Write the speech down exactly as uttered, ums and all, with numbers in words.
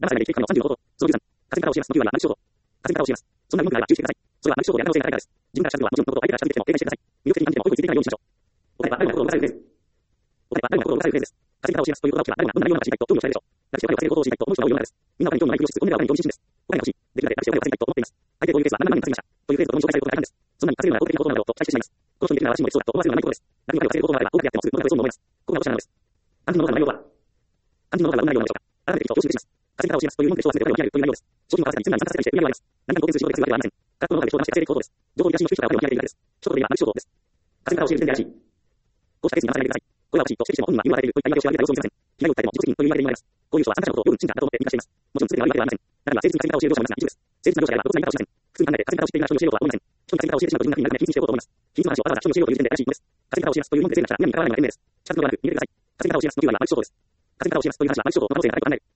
騙されないできる神のさんじゅうの弟と、そのじゅうさん、河川からを教えますのきゅう割は何でしょうと。河川からを教えます。そんな疑問があれば注意してください。それは何でしょうとやる可能性が高いからです。自分からしたことはもちろんのこと、相手からしたことを警戒してください。魅力的に感じても追いついていかないようにしましょう。答えは誰もが心を動かされるフレーズ。答えは誰もが心を動かされるフレーズです。河川からを教えますということが起きたら誰もがどんな内容なのか知りたいと興味を示されるでしょう。学習を忘れることを知りたいと思う人が多いようなのです。みんな他に興味のないふりをしつつ、本音では他に興味津々です。答えが欲しい。できるだけ学習を忘れたいと思っています。相手こういうケースは何万人稼ぎました。というフレーズを共に紹介されることが大半です。そんなに稼げるのは法的なことなのだろうと期待してしまいます。この人にできるなら私もできそうだと思わせるのはないことです。学習を忘れることもあれば、多くやってもすぐのが嘘も思います。ここが落とし穴なのです。肝心のノウハウの内容とは肝心のノウハウがどんな内容なのでしょうか。改めていくと教習できます。河川からを教えますという文句で称させてお金を見上げるという内容です。商品を合わせたり、つまり参加させたりして売り上げを上げます。何かの合計数字を出すわけではありません。学校のノウハウで商談して稼いでいくことです。情報に出しの収集がお金を見上げているだけです。一言で言えば何仕事です。河川から教える時点で怪しい。こうしたケースに騙されないでください。これはおかしいと指摘しても本人は言い与えているといった言い訳をしてあげた様子を見せません。被害を訴えても自己責任という言い訳で言われます。こういう人は参加者のことをよく信じたんだと思って言い出しています。もちろん全てが悪いわけではありません。中には誠実に稼ぎ方を教える業者もいますが一部です。誠実な業者であればどんな言い方をしません。普通に考えて稼ぎ方を知っているなら人に教えようとは思いません。人に稼ぎ方を教えてしまうと自分が不利になるため秘密にしておこうと思います。秘密の話をわざわざ人に教えようという時点で怪しいものです。稼ぎ方を教えますという文句で成立したら皆に関わらないのが賢明です。近づくことなく逃げてください。稼ぎ方を教えますというよりはマルチ商法です。稼ぎ方を教えますという話はマルチ商法の可能性が高く考える。